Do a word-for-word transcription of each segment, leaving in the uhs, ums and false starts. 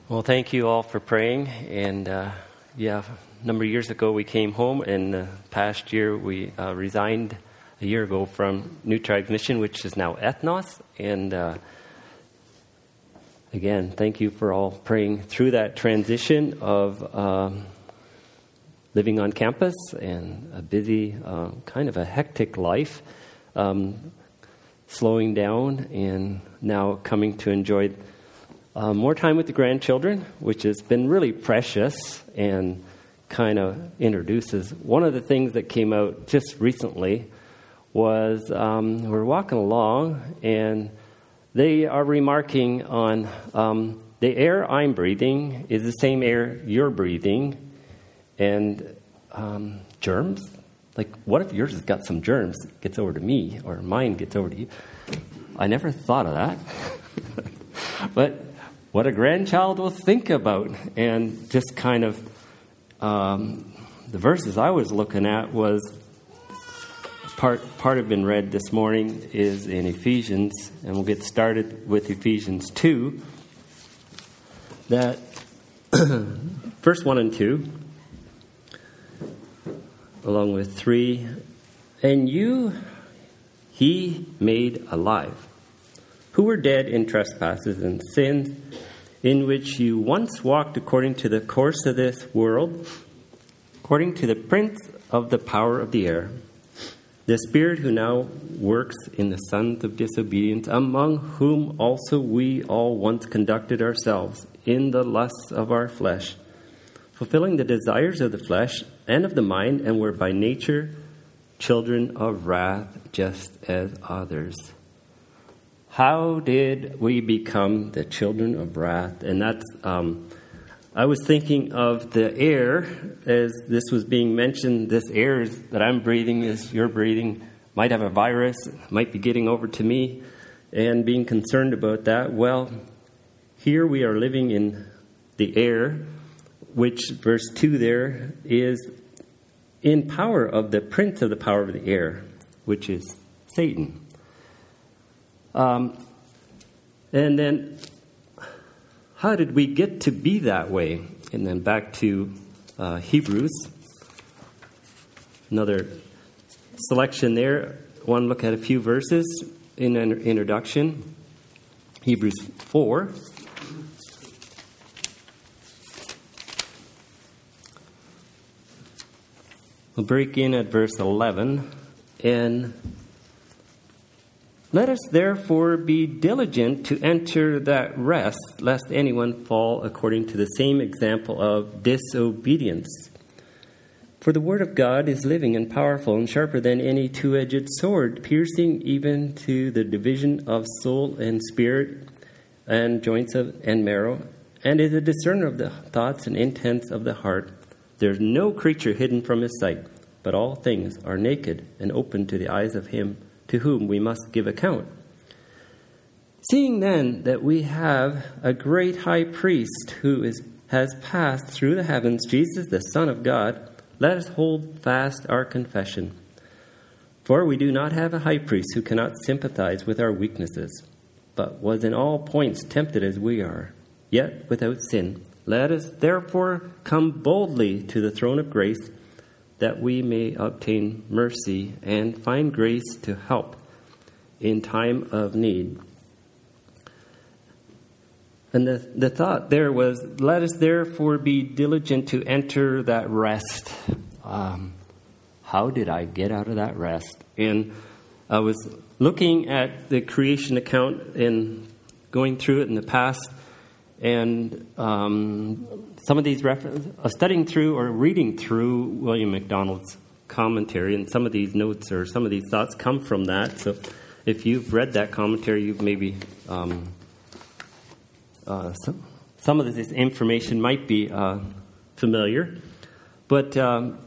Well, thank you all for praying. And uh, yeah, a number of years ago we came home, and the past year we uh, resigned a year ago from New Tribes Mission, which is now Ethnos. And uh, again, thank you for all praying through that transition of um, living on campus and a busy, uh, kind of a hectic life, um, slowing down and now coming to enjoy Uh, more time with the grandchildren, which has been really precious and kind of introduces. One of the things that came out just recently was um, we're walking along and they are remarking on um, the air I'm breathing is the same air you're breathing, and um, germs. Like, what if yours has got some germs that gets over to me, or mine gets over to you? I never thought of that. But what a grandchild will think about, and just kind of um, the verses I was looking at was part part have been read this morning is in Ephesians, and we'll get started with Ephesians two. That verse one and two, along with three, and you he made alive, who were dead in trespasses and sins, in which you once walked according to the course of this world, according to the prince of the power of the air, the spirit who now works in the sons of disobedience, among whom also we all once conducted ourselves in the lusts of our flesh, fulfilling the desires of the flesh and of the mind, and were by nature children of wrath, just as others. How did we become the children of wrath? And that's, um, I was thinking of the air as this was being mentioned. This air is, that I'm breathing, is you're breathing, might have a virus, might be getting over to me, and being concerned about that. Well, here we are living in the air, which verse two there is in power of the prince of the power of the air, which is Satan. Um, and then, how did we get to be that way? And then back to uh, Hebrews. Another selection there. I want to look at a few verses in an introduction. Hebrews four. We'll break in at verse eleven. And let us therefore be diligent to enter that rest, lest anyone fall according to the same example of disobedience. For the word of God is living and powerful and sharper than any two-edged sword, piercing even to the division of soul and spirit and joints of, and marrow, and is a discerner of the thoughts and intents of the heart. There is no creature hidden from his sight, but all things are naked and open to the eyes of him to whom we must give account. Seeing then that we have a great high priest who is has passed through the heavens, Jesus, the Son of God, let us hold fast our confession. For we do not have a high priest who cannot sympathize with our weaknesses, but was in all points tempted as we are, yet without sin. Let us therefore come boldly to the throne of grace, that we may obtain mercy and find grace to help in time of need. And the, the thought there was, let us therefore be diligent to enter that rest. Um, how did I get out of that rest? And I was looking at the creation account and going through it in the past, and um, some of these references, uh, studying through or reading through William MacDonald's commentary, and some of these notes or some of these thoughts come from that. So if you've read that commentary, you've maybe, um, uh, some, some of this information might be uh, familiar. But um,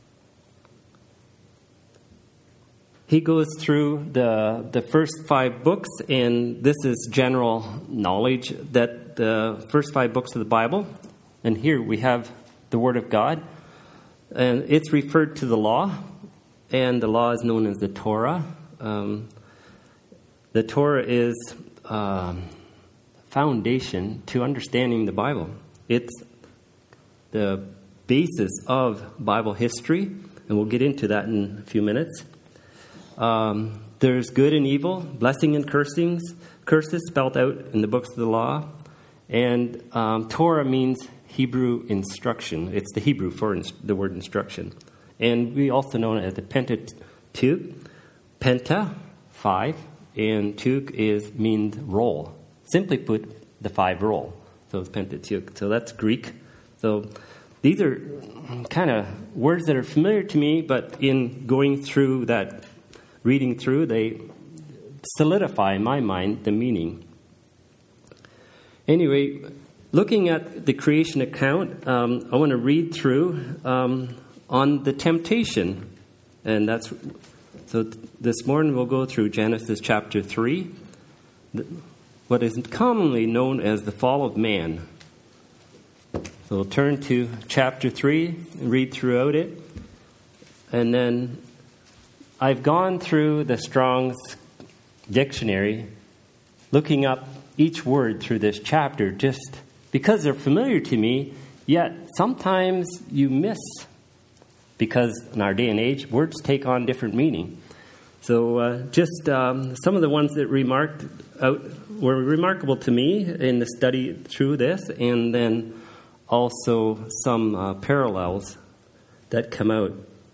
he goes through the the first five books, and this is general knowledge that the first five books of the Bible, and here we have the Word of God, and it's referred to the law, and the law is known as the Torah. Um, the Torah is um, foundation to understanding the Bible. It's the basis of Bible history, and we'll get into that in a few minutes. Um, there's good and evil, blessing and cursings, curses spelled out in the books of the law. And um, Torah means Hebrew instruction. It's the Hebrew for ins- the word instruction. And we also know it as the Pentateuch. Penta, five, and Tuch is means roll. Simply put, the five roll. So it's Pentateuch. So that's Greek. So these are kind of words that are familiar to me, but in going through that, reading through, they solidify in my mind the meaning. Anyway, looking at the creation account, um, I want to read through um, on the temptation. And that's, so this morning we'll go through Genesis chapter three, what is commonly known as the fall of man. So we'll turn to chapter three and read throughout it. And then I've gone through the Strong's dictionary, looking up each word through this chapter just because they're familiar to me, yet sometimes you miss, because in our day and age, words take on different meaning. So uh, just um, some of the ones that remarked out were remarkable to me in the study through this, and then also some uh, parallels that come out.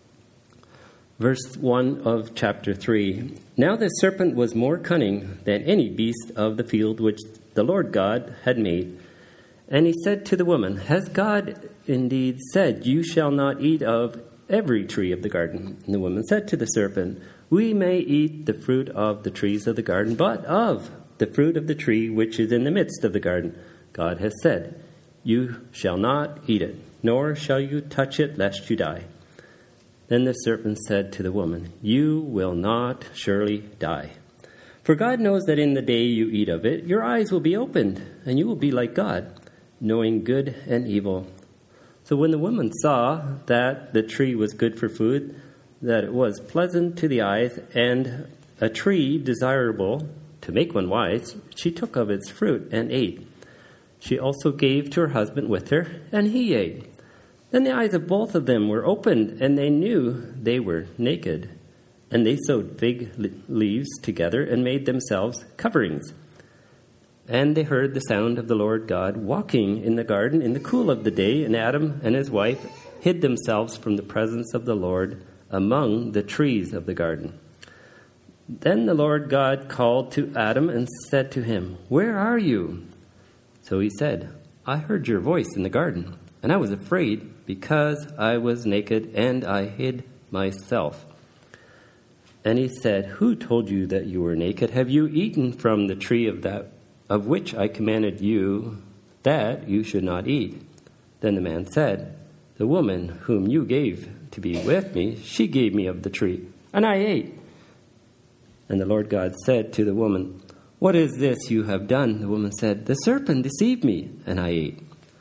Verse one of chapter three. Now the serpent was more cunning than any beast of the field which the Lord God had made. And he said to the woman, Has God indeed said, You shall not eat of every tree of the garden? And the woman said to the serpent, We may eat the fruit of the trees of the garden, but of the fruit of the tree which is in the midst of the garden, God has said, You shall not eat it, nor shall you touch it, lest you die. Then the serpent said to the woman, You will not surely die. For God knows that in the day you eat of it, your eyes will be opened, and you will be like God, knowing good and evil. So when the woman saw that the tree was good for food, that it was pleasant to the eyes, and a tree desirable to make one wise, she took of its fruit and ate. She also gave to her husband with her, and he ate. Then the eyes of both of them were opened, and they knew they were naked. And they sewed fig leaves together and made themselves coverings. And they heard the sound of the Lord God walking in the garden in the cool of the day, and Adam and his wife hid themselves from the presence of the Lord among the trees of the garden. Then the Lord God called to Adam and said to him, Where are you? So he said, I heard your voice in the garden, and I was afraid because I was naked, and I hid myself. And he said, Who told you that you were naked? Have you eaten from the tree of that of which I commanded you that you should not eat? Then the man said, The woman whom you gave to be with me, she gave me of the tree, and I ate. And the Lord God said to the woman, What is this you have done? The woman said, The serpent deceived me, and I ate.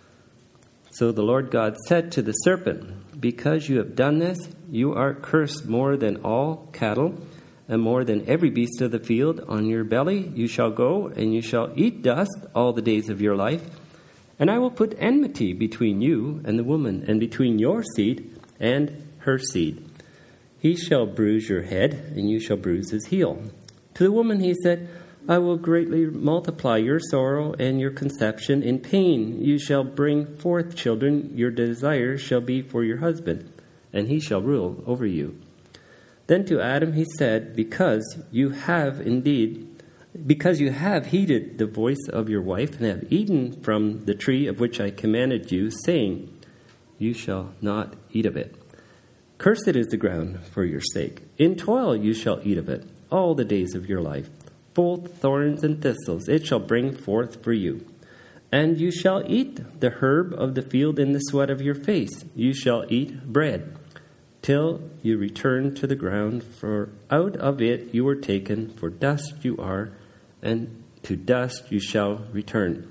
So the Lord God said to the serpent, Because you have done this, you are cursed more than all cattle, and more than every beast of the field. On your belly you shall go, and you shall eat dust all the days of your life. And I will put enmity between you and the woman, and between your seed and her seed. He shall bruise your head, and you shall bruise his heel. To the woman he said, I will greatly multiply your sorrow and your conception. In pain you shall bring forth children. Your desire shall be for your husband, and he shall rule over you. Then to Adam he said, Because you have indeed, because you have heeded the voice of your wife, and have eaten from the tree of which I commanded you, saying, You shall not eat of it. Cursed is the ground for your sake. In toil you shall eat of it all the days of your life. Both thorns and thistles it shall bring forth for you. And you shall eat the herb of the field in the sweat of your face. You shall eat bread till you return to the ground, for out of it you were taken, for dust you are, and to dust you shall return.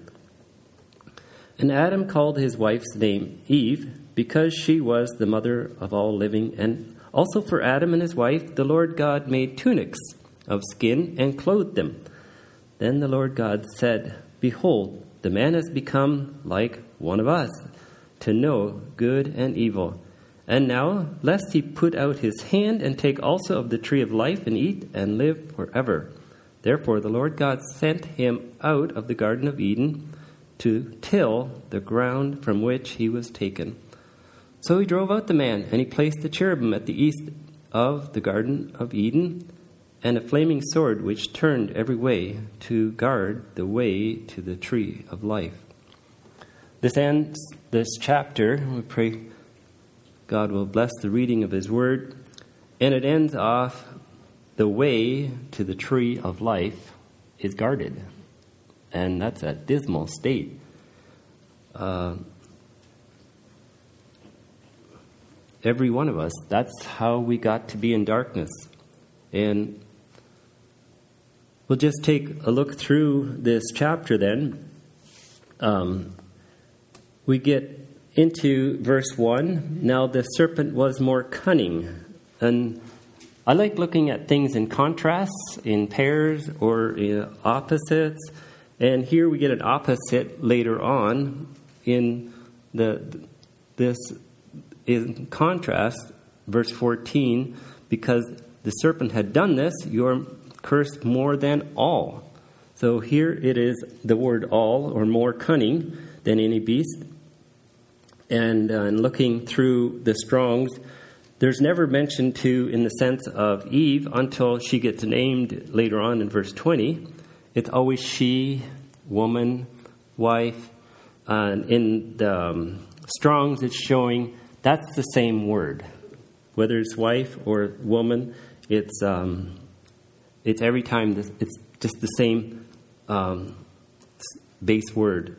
And Adam called his wife's name Eve, because she was the mother of all living. And also for Adam and his wife the Lord God made tunics of skin and clothed them. Then the Lord God said, behold, the man has become like one of us, to know good and evil. And now, lest he put out his hand and take also of the tree of life and eat and live forever. Therefore the Lord God sent him out of the Garden of Eden to till the ground from which he was taken. So he drove out the man, and he placed the cherubim at the east of the Garden of Eden, and a flaming sword which turned every way to guard the way to the tree of life. This ends this chapter. We pray God will bless the reading of his word. And it ends off, the way to the tree of life is guarded. And that's a dismal state. Uh, every one of us, that's how we got to be in darkness. And we'll just take a look through this chapter then. Um, we get into verse one. Now the serpent was more cunning. And I like looking at things in contrasts, in pairs, or in opposites. And here we get an opposite later on in the this in contrast, verse fourteen, because the serpent had done this, you're cursed more than all. So here it is the word all, or more cunning than any beast. And, uh, and looking through the Strong's, there's never mention to in the sense of Eve until she gets named later on in verse twenty. It's always she, woman, wife. And in the um, Strong's, it's showing that's the same word. Whether it's wife or woman, it's um, it's every time this, it's just the same um, base word.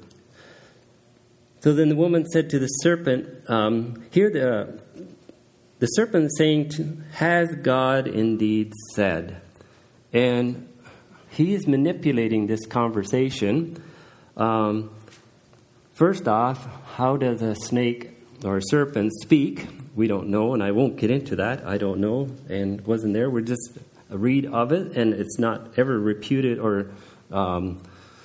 So then the woman said to the serpent, um, here the the serpent is saying, to, has God indeed said? And he is manipulating this conversation. Um, first off, how does a snake or a serpent speak? We don't know, and I won't get into that. I don't know, and wasn't there. We're just a read of it, and it's not ever reputed or um,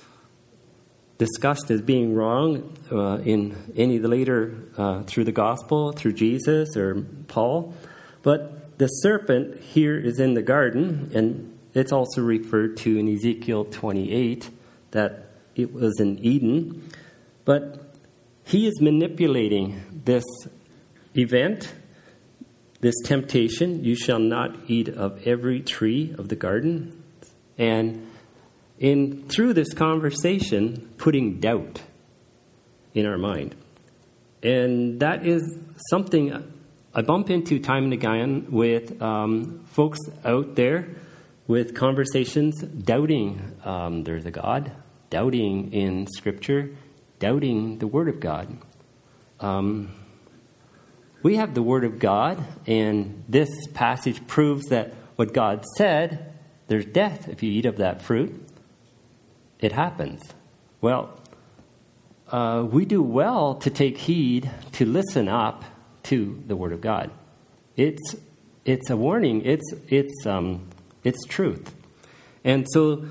discussed as being wrong uh, in any of the later, uh, through the gospel, through Jesus or Paul. But the serpent here is in the garden, and it's also referred to in Ezekiel twenty-eight that it was in Eden. But he is manipulating this event, this temptation. You shall not eat of every tree of the garden. And in through this conversation, putting doubt in our mind. And that is something I bump into time and again with um, folks out there with conversations, doubting um, there's a God, doubting in Scripture, doubting the Word of God. Um, we have the Word of God, and this passage proves that what God said, there's death if you eat of that fruit. It happens. Well, uh, we do well to take heed, to listen up to the Word of God. It's it's a warning. It's it's um it's truth. And so,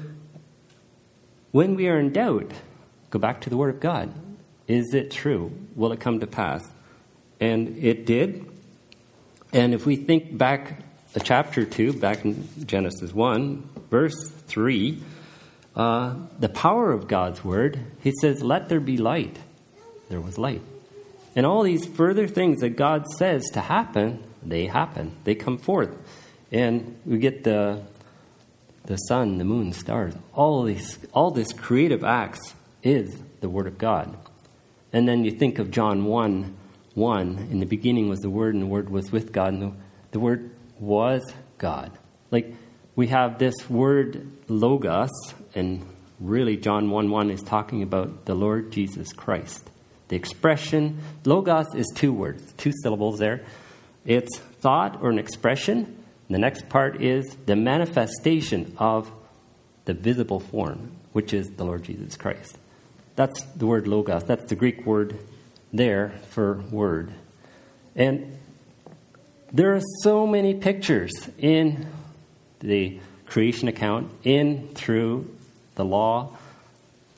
when we are in doubt, go back to the Word of God. Is it true? Will it come to pass? And it did. And if we think back a chapter or two, back in Genesis one, verse three. Uh, the power of God's word, he says, let there be light. There was light. And all these further things that God says to happen, they happen. They come forth. And we get the the sun, the moon, stars. All these, all this creative acts is the word of God. And then you think of John one, one. In the beginning was the Word, and the Word was with God, and the, the Word was God. Like, we have this word logos, and really John one one is talking about the Lord Jesus Christ. The expression, logos is two words, two syllables there. It's thought or an expression. The next part is the manifestation of the visible form, which is the Lord Jesus Christ. That's the word logos. That's the Greek word there for word. And there are so many pictures in the creation account, in through the law,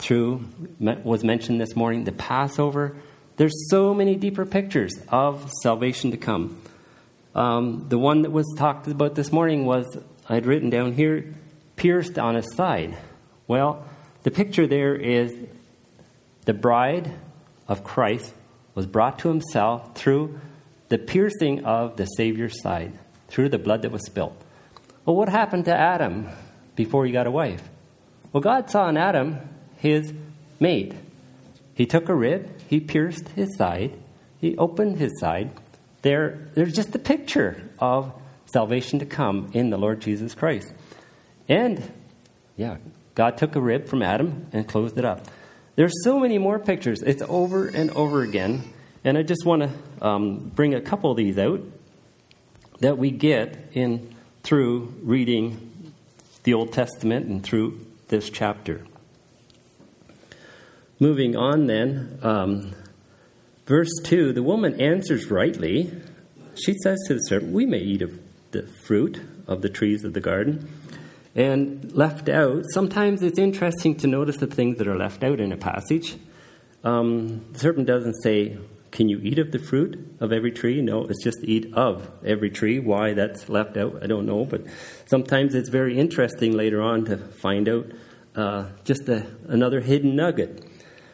through, was mentioned this morning, the Passover. There's so many deeper pictures of salvation to come. Um, the one that was talked about this morning was, I'd written down here, pierced on his side. Well, the picture there is the bride of Christ was brought to himself through the piercing of the Savior's side, through the blood that was spilled. Well, what happened to Adam before he got a wife? Well, God saw in Adam his mate. He took a rib, he pierced his side, he opened his side. There, there's just a picture of salvation to come in the Lord Jesus Christ. And, yeah, God took a rib from Adam and closed it up. There's so many more pictures. It's over and over again. And I just want to um, bring a couple of these out that we get in through reading the Old Testament and through this chapter. Moving on then, um, verse two, the woman answers rightly. She says to the serpent, we may eat of the fruit of the trees of the garden. And left out, sometimes it's interesting to notice the things that are left out in a passage. Um, the serpent doesn't say, can you eat of the fruit of every tree? No, it's just eat of every tree. Why that's left out, I don't know. But sometimes it's very interesting later on to find out uh, just a, another hidden nugget.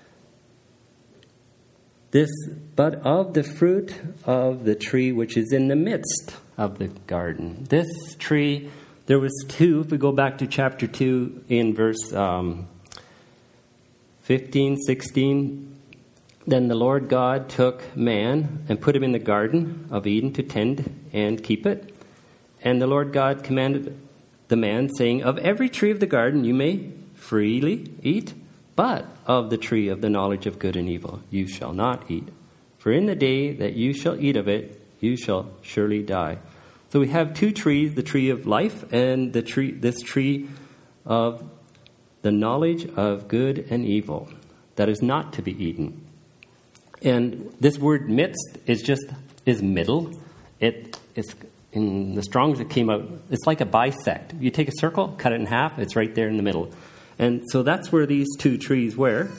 This, but of the fruit of the tree which is in the midst of the garden. This tree, there was two. If we go back to chapter two in verse um, fifteen, sixteen, then the Lord God took man and put him in the garden of Eden to tend and keep it. And the Lord God commanded the man, saying, of every tree of the garden you may freely eat, but of the tree of the knowledge of good and evil you shall not eat. For in the day that you shall eat of it, you shall surely die. So we have two trees, the tree of life and the tree, this tree of the knowledge of good and evil that is not to be eaten. And this word midst is just, is middle. It is, in the Strong's it came out, it's like a bisect. You take a circle, cut it in half, it's right there in the middle. And so that's where these two trees were.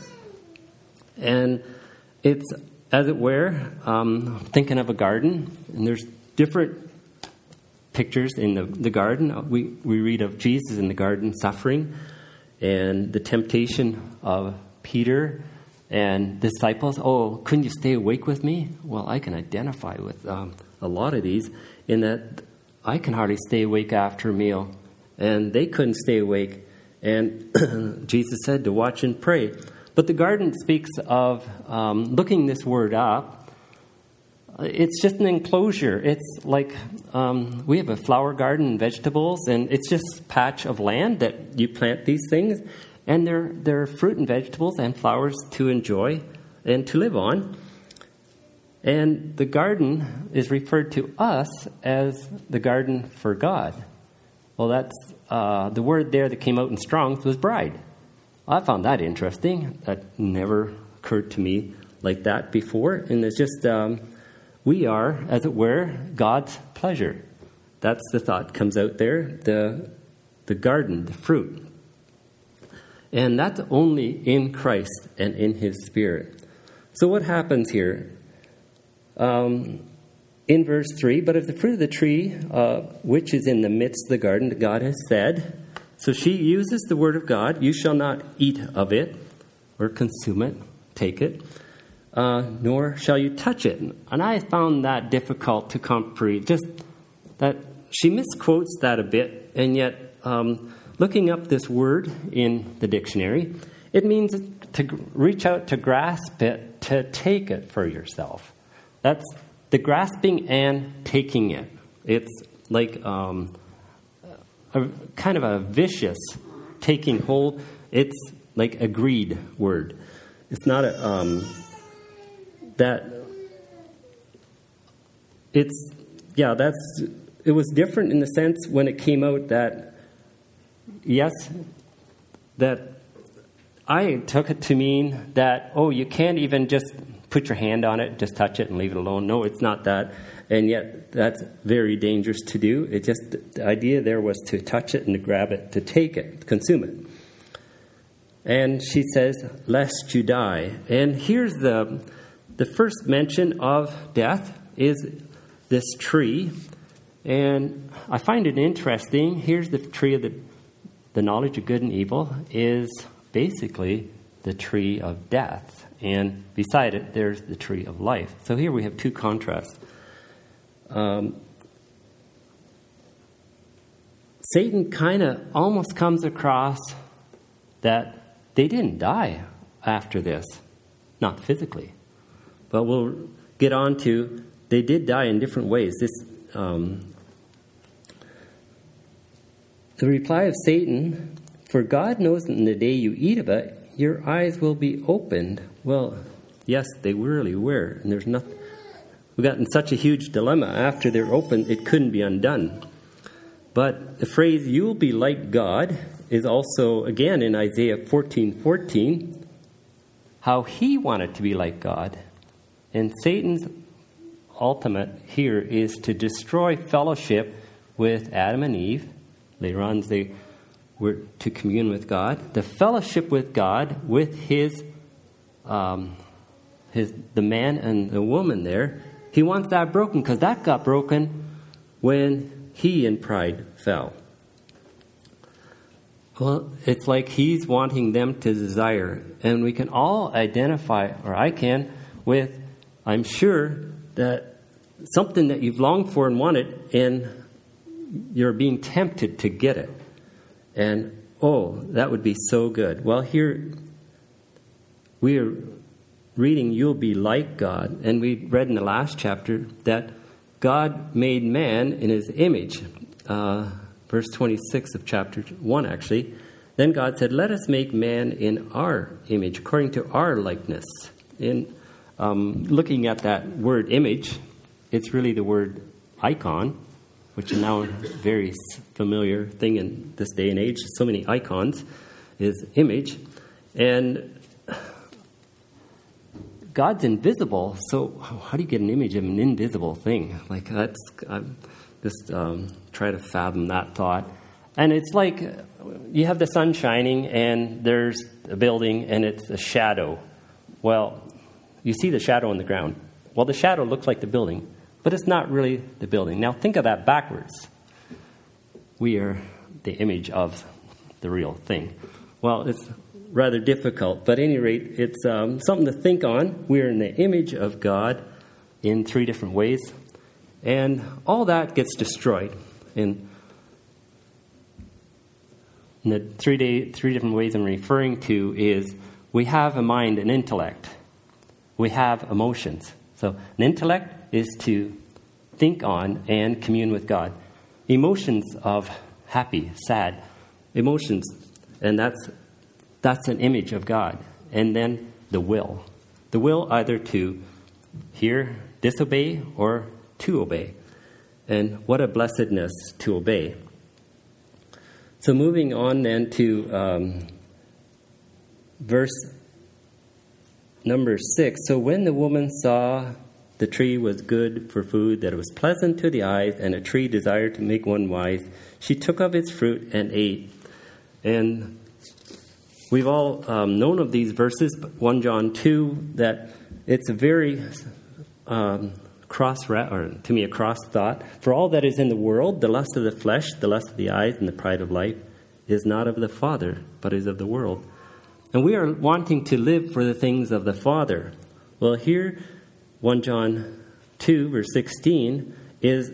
And it's, as it were, um, thinking of a garden. And there's different pictures in the, the garden. We, we read of Jesus in the garden suffering. And the temptation of Peter and disciples. Oh, couldn't you stay awake with me? Well, I can identify with um, a lot of these in that I can hardly stay awake after a meal. And they couldn't stay awake. And Jesus said to watch and pray. But the garden speaks of um, looking this word up. It's just an enclosure. It's like um, we have a flower garden and vegetables, and it's just a patch of land that you plant these things, and they're, they're fruit and vegetables and flowers to enjoy and to live on. And the garden is referred to us as the garden for God. Well, that's uh, the word there that came out in Strong's was bride. I found that interesting. That never occurred to me like that before. And it's just, um, we are, as it were, God's pleasure. That's the thought comes out there. The, the garden, the fruit. And that's only in Christ and in His Spirit. So what happens here? Um... In verse three, but of the fruit of the tree, uh, which is in the midst of the garden, God has said, so she uses the word of God, you shall not eat of it, or consume it, take it, uh, nor shall you touch it. And I found that difficult to comprehend, just that she misquotes that a bit, and yet um, looking up this word in the dictionary, it means to reach out, to grasp it, to take it for yourself. That's the grasping and taking it. It's like um, a kind of a vicious taking hold. It's like a greed word. It's not a um, that. It's yeah. That's it was different in the sense when it came out that yes, that I took it to mean that oh you can't even just put your hand on it, just touch it and leave it alone. No, it's not that. And yet that's very dangerous to do. It just, the idea there was to touch it and to grab it, to take it, to consume it. And she says, lest you die. And here's the the first mention of death is this tree. And I find it interesting. Here's the tree of the, the knowledge of good and evil is basically the tree of death. And beside it, there's the tree of life. So here we have two contrasts. Um, Satan kind of almost comes across that they didn't die after this, not physically. But we'll get on to, they did die in different ways. This, um, the reply of Satan, for God knows that in the day you eat of it, your eyes will be opened. Well, yes, they really were. And there's nothing, we got in such a huge dilemma. After they're opened, it couldn't be undone. But the phrase, you will be like God, is also, again, in Isaiah fourteen fourteen, how he wanted to be like God. And Satan's ultimate here is to destroy fellowship with Adam and Eve. Later on, they were to commune with God. The fellowship with God, with his, um, his the man and the woman there, he wants that broken because that got broken when he in pride fell. Well, it's like he's wanting them to desire. And we can all identify, or I can, with, I'm sure, that something that you've longed for and wanted, and you're being tempted to get it. And, oh, that would be so good. Well, here we are reading, you'll be like God. And we read in the last chapter that God made man in his image. Uh, verse twenty-six of chapter one, actually. Then God said, let us make man in our image, according to our likeness. In um, looking at that word image, it's really the word icon, which is now a very familiar thing in this day and age. So many icons is image. And God's invisible, so how do you get an image of an invisible thing? Like, that's, I'm just um, try to fathom that thought. And it's like you have the sun shining and there's a building and it's a shadow. Well, you see the shadow on the ground. Well, the shadow looks like the building, but it's not really the building. Now, think of that backwards. We are the image of the real thing. Well, it's rather difficult, but at any rate, it's um, something to think on. We're in the image of God in three different ways, and all that gets destroyed. In, in the three day, three different ways I'm referring to is we have a mind, an intellect. We have emotions. So an intellect is to think on and commune with God. Emotions of happy, sad, emotions, and that's That's an image of God. And then the will. The will either to hear, disobey, or to obey. And what a blessedness to obey. So moving on then to um, verse number six. So when the woman saw the tree was good for food, that it was pleasant to the eyes, and a tree desired to make one wise, she took of its fruit and ate. And we've all um, known of these verses, First John two, that it's a very um, cross, or to me, a cross thought. For all that is in the world, the lust of the flesh, the lust of the eyes, and the pride of life, is not of the Father, but is of the world. And we are wanting to live for the things of the Father. Well, here, First John two, verse sixteen, is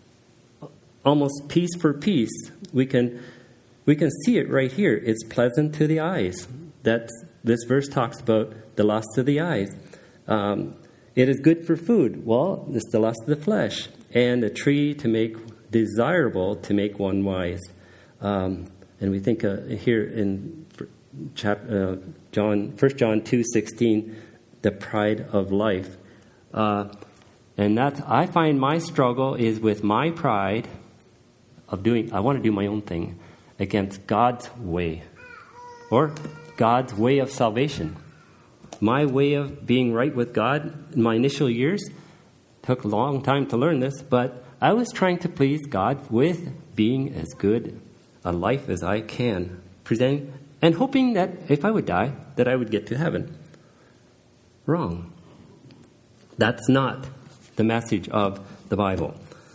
almost piece for piece. We can... We can see it right here. It's pleasant to the eyes. That's, this verse talks about the lust of the eyes. Um, it is good for food. Well, it's the lust of the flesh. And a tree to make desirable, to make one wise. Um, and we think uh, here in chap, uh, John, First John two sixteen, the pride of life. Uh, and that's, I find my struggle is with my pride of doing, I want to do my own thing, against God's way, or God's way of salvation. My way of being right with God in my initial years took a long time to learn this, but I was trying to please God with being as good a life as I can, presenting and hoping that if I would die, that I would get to heaven. Wrong. That's not the message of the Bible.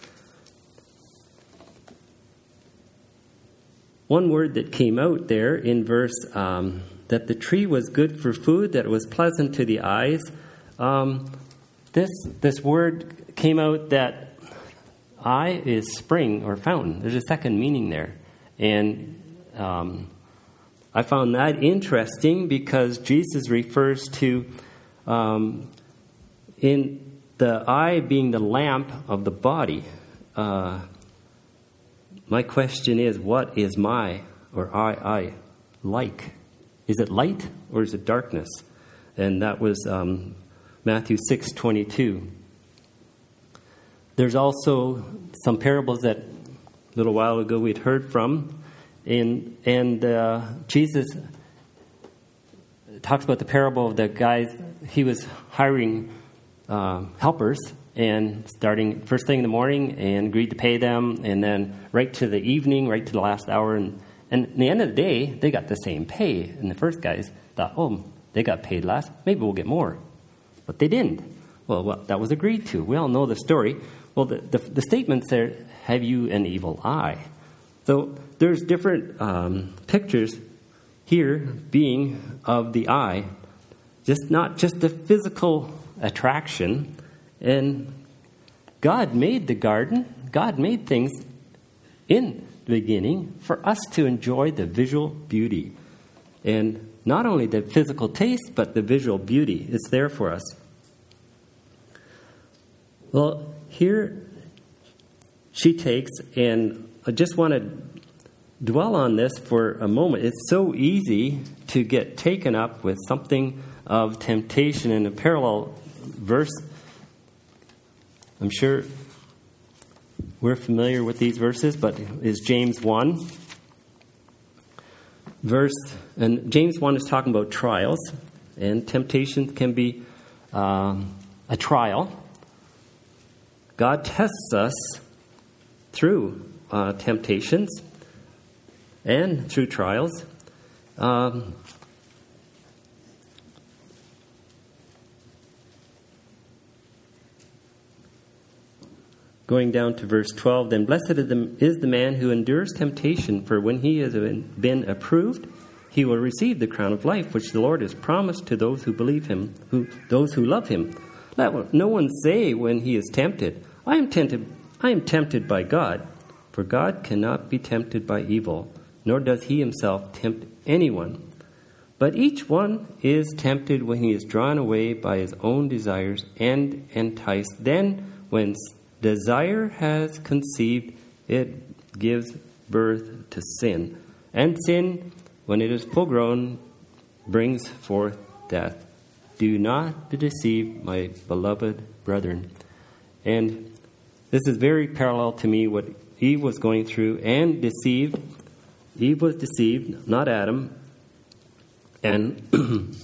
One word that came out there in verse, um, that the tree was good for food, that it was pleasant to the eyes. Um, this this word came out that eye is spring or fountain. There's a second meaning there. And um, I found that interesting because Jesus refers to um, in the eye being the lamp of the body. Uh, my question is, what is my or I, I like? Is it light or is it darkness? And that was um, Matthew six twenty-two. There's also some parables that a little while ago we'd heard from. And, and uh, Jesus talks about the parable of the guys. He was hiring uh, helpers and starting first thing in the morning and agreed to pay them. And then right to the evening, right to the last hour. And, and at the end of the day, they got the same pay. And the first guys thought, oh, they got paid less. Maybe we'll get more. But they didn't. Well, well that was agreed to. We all know the story. Well, the, the, the statement there, have you an evil eye? So there's different um, pictures here being of the eye, just not just the physical attraction. And God made the garden. God made things in the beginning for us to enjoy the visual beauty. And not only the physical taste, but the visual beauty is there for us. Well, here she takes, and I just want to dwell on this for a moment. It's so easy to get taken up with something of temptation. In a parallel verse, I'm sure we're familiar with these verses, but is James one. Verse, and James one is talking about trials, and temptation can be um, a trial. God tests us through uh, temptations and through trials. Um, going down to verse twelve, then blessed is the, is the man who endures temptation, for when he has been approved, he will receive the crown of life, which the Lord has promised to those who believe him, who those who love him. Let no one say when he is tempted, I am tempted, I am tempted by God. For God cannot be tempted by evil, nor does he himself tempt anyone. But each one is tempted when he is drawn away by his own desires and enticed. Then when desire has conceived, it gives birth to sin. And sin, when it is full grown, brings forth death. Do not be deceived, my beloved brethren. And this is very parallel to me, what Eve was going through and deceived. Eve was deceived, not Adam. And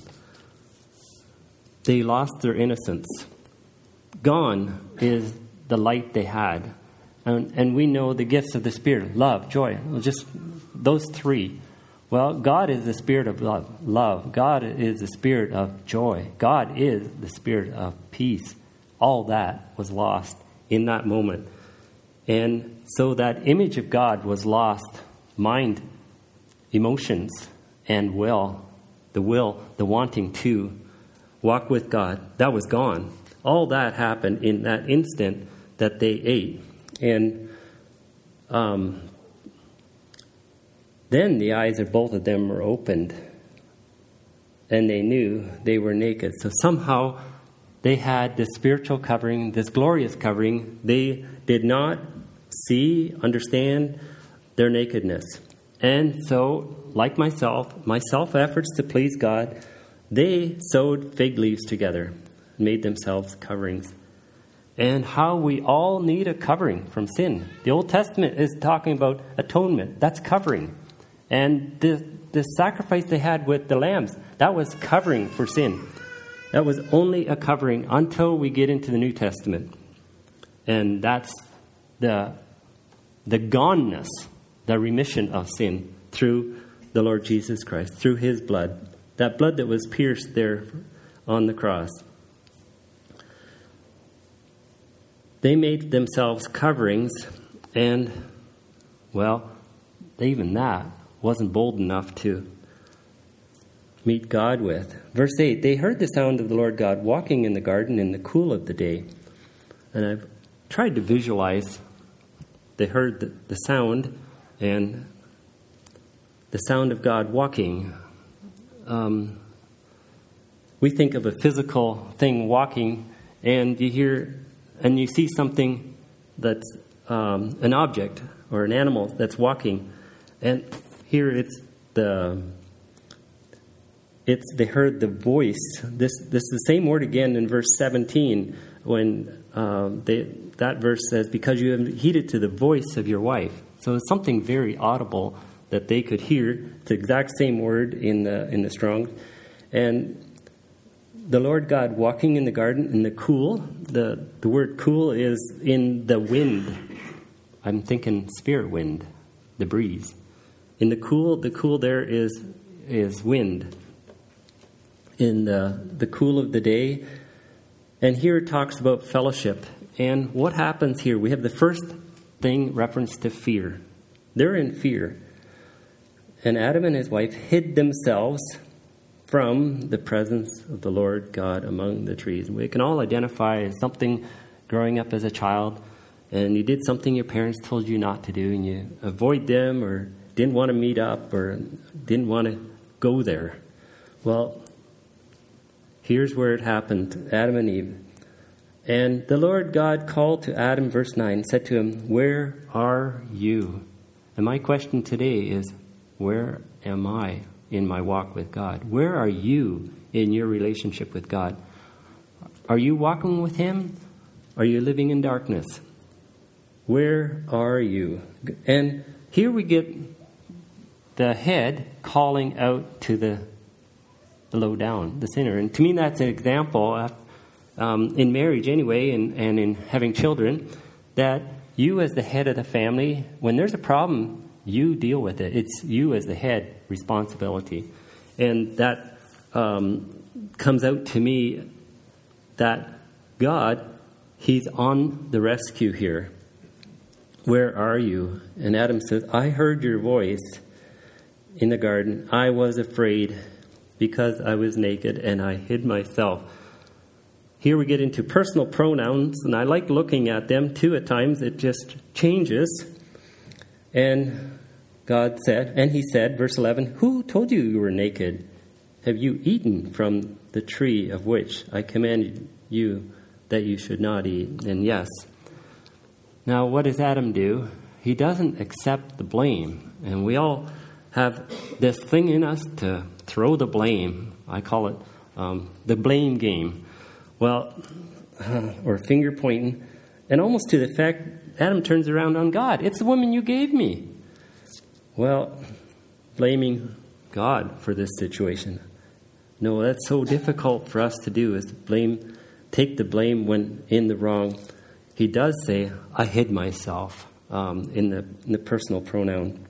they lost their innocence. Gone is the light they had. And, and we know the gifts of the Spirit, love, joy, just those three. Well, God is the Spirit of love. Love. God is the Spirit of joy. God is the Spirit of peace. All that was lost in that moment. And so that image of God was lost. Mind, emotions, and will. The will, the wanting to walk with God. That was gone. All that happened in that instant that they ate. And um, then the eyes of both of them were opened. And they knew they were naked. So somehow they had this spiritual covering, this glorious covering. They did not see, understand their nakedness. And so, like myself, my self-efforts to please God, they sewed fig leaves together, made themselves coverings. And how we all need a covering from sin. The Old Testament is talking about atonement. That's covering. And the, the sacrifice they had with the lambs, that was covering for sin. That was only a covering until we get into the New Testament. And that's the, the goneness, the remission of sin through the Lord Jesus Christ, through his blood, that blood that was pierced there on the cross. They made themselves coverings, and, well, even that wasn't bold enough to meet God with. Verse eight, they heard the sound of the Lord God walking in the garden in the cool of the day. And I've tried to visualize, they heard the, the sound, and the sound of God walking. Um, we think of a physical thing walking, and you hear, and you see something that's um, an object or an animal that's walking. And here it's the, it's they heard the voice. This this is the same word again in verse seventeen when um, they, that verse says, because you have heeded to the voice of your wife. So it's something very audible that they could hear. It's the exact same word in the in the Strong's. And the Lord God walking in the garden in the cool. The, the word cool is in the wind. I'm thinking spirit wind, the breeze. In the cool, the cool there is is wind. In the, the cool of the day. And here it talks about fellowship. And what happens here? We have the first thing reference to fear. They're in fear. And Adam and his wife hid themselves from the presence of the Lord God among the trees. We can all identify as something growing up as a child, and you did something your parents told you not to do, and you avoid them or didn't want to meet up or didn't want to go there. Well, here's where it happened, Adam and Eve. And the Lord God called to Adam, verse nine, said to him, where are you? And my question today is, where am I in my walk with God? Where are you in your relationship with God? Are you walking with him? Are you living in darkness? Where are you? And here we get the head calling out to the, the low down, the sinner. And to me, that's an example of, um, in marriage anyway, and, and in having children, that you as the head of the family, when there's a problem, you deal with it. It's you as the head responsibility. And that um, comes out to me that God, he's on the rescue here. Where are you? And Adam says, I heard your voice in the garden. I was afraid because I was naked and I hid myself. Here we get into personal pronouns, and I like looking at them too at times. It just changes. And God said, and he said, verse eleven, who told you you were naked? Have you eaten from the tree of which I commanded you that you should not eat? And yes. Now, what does Adam do? He doesn't accept the blame. And we all have this thing in us to throw the blame. I call it um, the blame game. Well, uh, or finger pointing. And almost to the fact, Adam turns around on God. It's the woman you gave me. Well, blaming God for this situation. No, that's so difficult for us to do, is to blame, take the blame when in the wrong. He does say, I hid myself um, in, the, in the personal pronoun.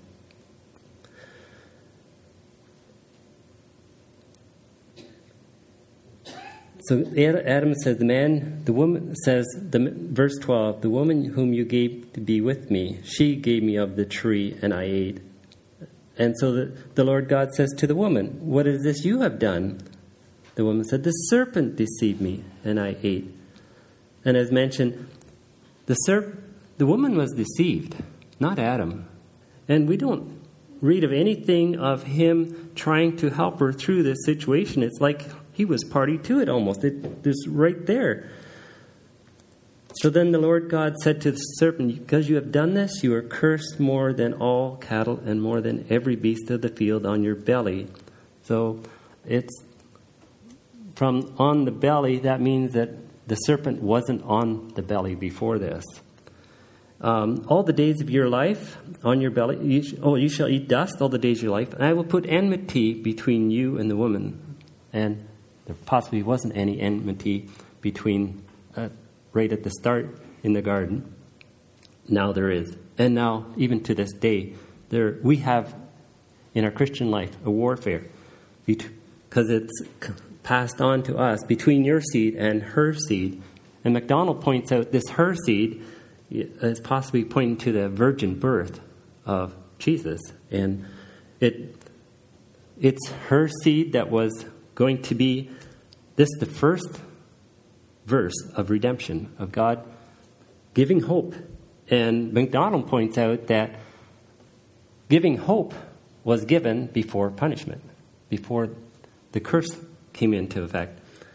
So Adam says, the man, the woman says, the, verse twelve, the woman whom you gave to be with me, she gave me of the tree and I ate. And so the, the Lord God says to the woman, what is this you have done? The woman said, the serpent deceived me and I ate. And as mentioned, the serp, the woman was deceived, not Adam. And we don't read of anything of him trying to help her through this situation. It's like he was party to it almost. It is right there. So then the Lord God said to the serpent, because you have done this, you are cursed more than all cattle and more than every beast of the field on your belly. So it's from on the belly, that means that the serpent wasn't on the belly before this. Um, all the days of your life on your belly, you sh- oh, you shall eat dust all the days of your life, and I will put enmity between you and the woman. And there possibly wasn't any enmity between uh, right at the start in the garden. Now there is. And now, even to this day, there we have in our Christian life, a warfare, because it's passed on to us between your seed and her seed. And MacDonald points out this her seed is possibly pointing to the virgin birth of Jesus. And it it's her seed that was going to be, this the first verse of redemption, of God giving hope. And MacDonald points out that giving hope was given before punishment, before the curse came into effect,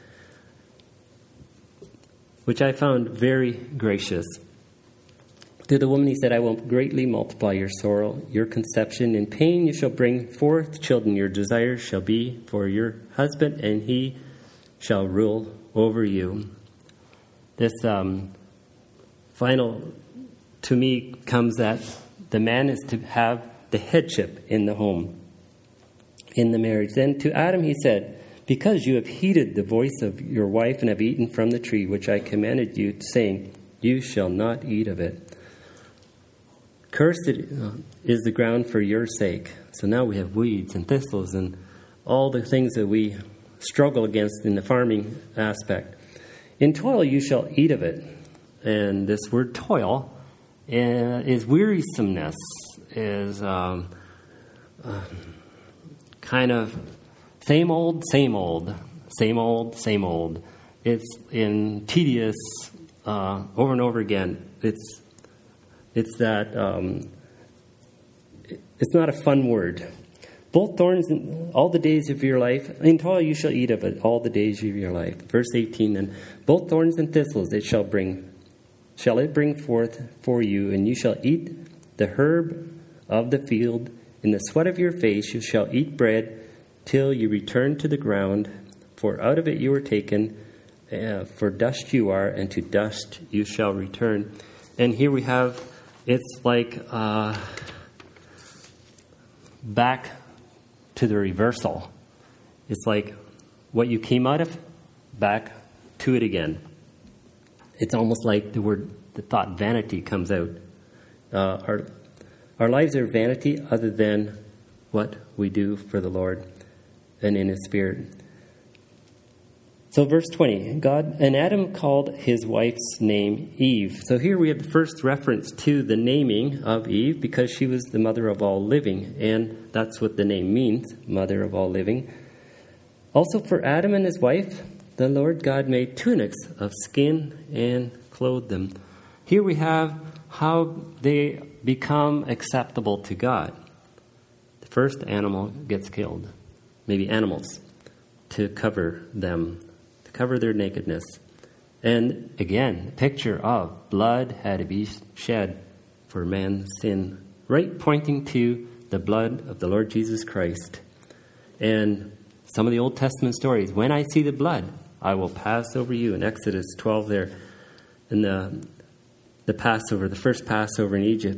which I found very gracious. To the woman he said, I will greatly multiply your sorrow, your conception. In pain you shall bring forth children. Your desire shall be for your husband, and he shall rule over you. This um, final, to me, comes that the man is to have the headship in the home, in the marriage. Then to Adam he said, because you have heeded the voice of your wife and have eaten from the tree which I commanded you, saying, you shall not eat of it. Cursed is the ground for your sake. So now we have weeds and thistles and all the things that we struggle against in the farming aspect. In toil you shall eat of it. And this word toil uh, is wearisomeness, is um, uh, kind of same old, same old, same old, same old. It's in tedious uh, over and over again. It's it's that um, it's not a fun word. Both thorns in all the days of your life, in toil you shall eat of it all the days of your life. Verse eighteen, then both thorns and thistles it shall bring, shall it bring forth for you, and you shall eat the herb of the field. In the sweat of your face you shall eat bread till you return to the ground, for out of it you were taken, uh, for dust you are, and to dust you shall return. And here we have, it's like uh, back to the reversal. It's like what you came out of, back to it again. It's almost like the word, the thought vanity comes out. Uh, our our lives are vanity other than what we do for the Lord and in His Spirit. So verse twenty, God and Adam called his wife's name Eve. So here we have the first reference to the naming of Eve, because she was the mother of all living, and that's what the name means, mother of all living. Also for Adam and his wife, the Lord God made tunics of skin and clothed them. Here we have how they become acceptable to God. The first animal gets killed, maybe animals, to cover them, to cover their nakedness. And again, picture of blood had to be shed for man's sin, right pointing to the blood of the Lord Jesus Christ. And some of the Old Testament stories, when I see the blood, I will pass over you. In Exodus twelve there, in the, the Passover, the first Passover in Egypt,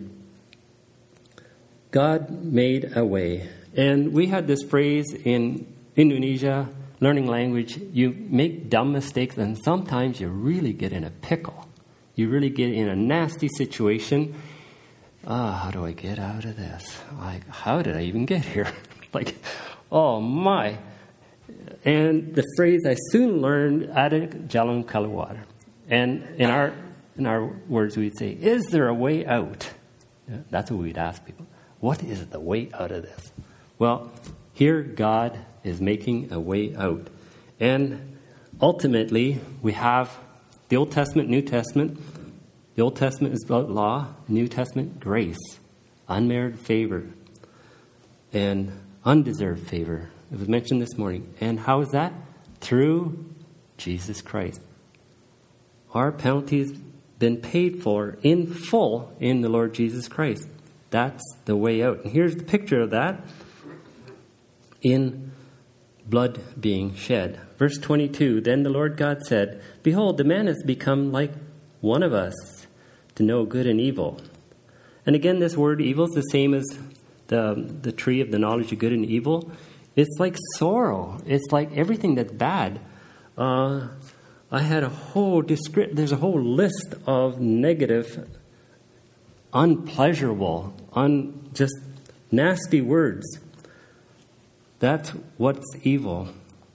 God made a way. And we had this phrase in Indonesia, learning language, you make dumb mistakes and sometimes you really get in a pickle. You really get in a nasty situation. Ah, oh, how do I get out of this? Like, how did I even get here? Like, oh my. And the phrase I soon learned, ada jalan keluar. And in our in our words we'd say, is there a way out? Yeah, that's what we'd ask people. What is the way out of this? Well, here God is making a way out. And ultimately, we have the Old Testament, New Testament. The Old Testament is about law, New Testament, grace, unmerited favor, and undeserved favor. It was mentioned this morning. And how is that? Through Jesus Christ. Our penalty has been paid for in full in the Lord Jesus Christ. That's the way out. And here's the picture of that in blood being shed. Verse twenty-two, then the Lord God said, behold, the man has become like one of us to know good and evil. And again, this word evil is the same as the, the tree of the knowledge of good and evil. It's like sorrow. It's like everything that's bad. Uh, I had a whole descript. There's a whole list of negative, unpleasurable, un just nasty words. That's what's evil.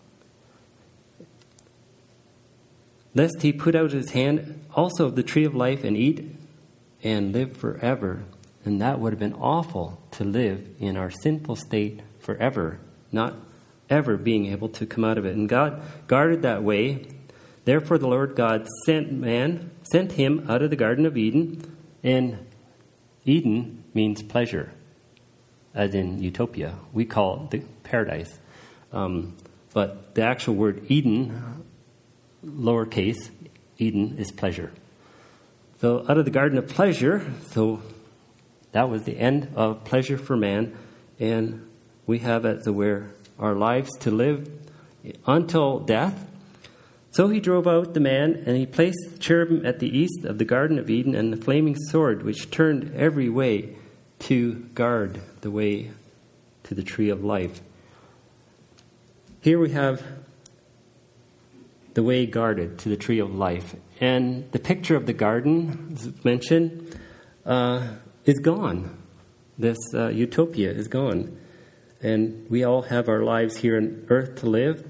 Lest he put out his hand also of the tree of life and eat and live forever. And that would have been awful, to live in our sinful state forever, not ever being able to come out of it. And God guarded that way. Therefore the Lord God sent man, sent him out of the Garden of Eden. And Eden means pleasure, as in utopia. We call it the paradise. Um, but the actual word Eden, lowercase, Eden is pleasure. So out of the garden of pleasure, so that was the end of pleasure for man. And we have as it were our lives to live until death. So he drove out the man, and he placed the cherubim at the east of the Garden of Eden, and the flaming sword, which turned every way to guard the way to the tree of life. Here we have the way guarded to the tree of life. And the picture of the garden, as mentioned, uh, is gone. This uh, utopia is gone. And we all have our lives here on earth to live.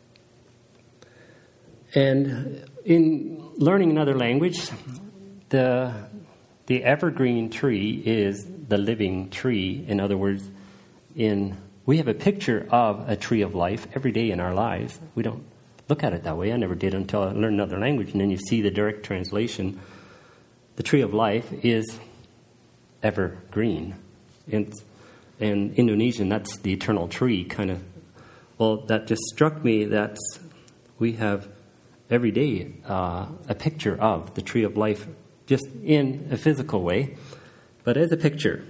And in learning another language, the the evergreen tree is the living tree. In other words, in we have a picture of a tree of life every day in our lives. We don't look at it that way. I never did until I learned another language. And then you see the direct translation. The tree of life is evergreen. And in Indonesian, that's the eternal tree, kind of. Well, that just struck me that we have every day uh, a picture of the tree of life, just in a physical way, but as a picture.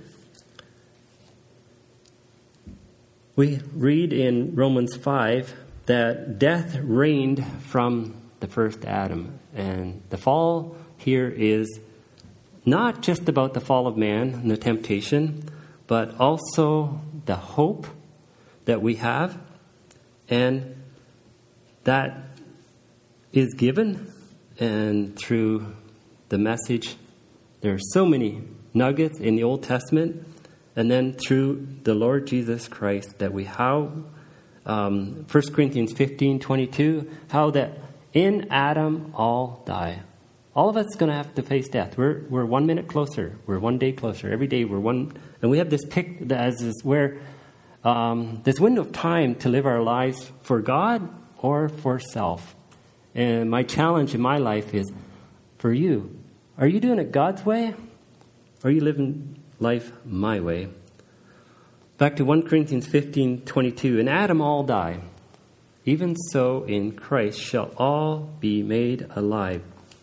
We read in Romans five that death reigned from the first Adam. And the fall here is not just about the fall of man and the temptation, but also the hope that we have, and that is given. And through the message, there are so many nuggets in the Old Testament, and then through the Lord Jesus Christ, that we how um, First Corinthians fifteen twenty-two, how that in Adam all die. All of us are going to have to face death. We're we're one minute closer. We're one day closer. Every day we're one, and we have this pick as is where um, this window of time to live our lives for God or for self. And my challenge in my life is for you: are you doing it God's way, or are you living life my way? Back to First Corinthians fifteen twenty-two. In Adam all die. Even so in Christ shall all be made alive.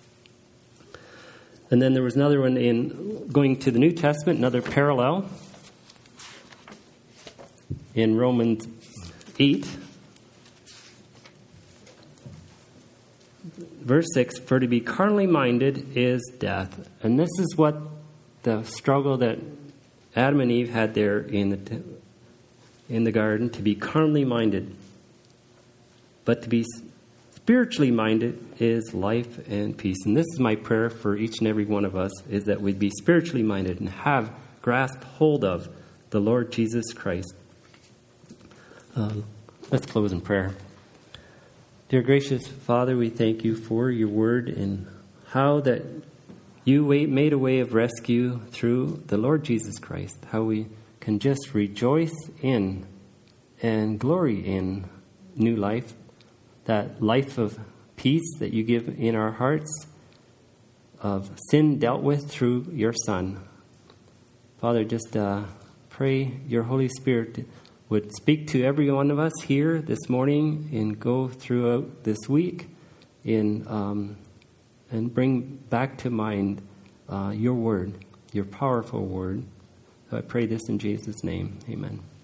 And then there was another one in going to the New Testament, another parallel in Romans eight, verse six, for to be carnally minded is death. And this is what the struggle that Adam and Eve had there in the in the garden, to be carnally minded. But to be spiritually minded is life and peace. And this is my prayer for each and every one of us, is that we'd be spiritually minded and have grasped hold of the Lord Jesus Christ. Uh, let's close in prayer. Dear gracious Father, we thank you for your word and how that you made a way of rescue through the Lord Jesus Christ. How we can just rejoice in and glory in new life. That life of peace that you give in our hearts, of sin dealt with through your Son. Father, just uh, pray your Holy Spirit would speak to every one of us here this morning and go throughout this week in um, and bring back to mind uh, your word, your powerful word. So I pray this in Jesus' name. Amen.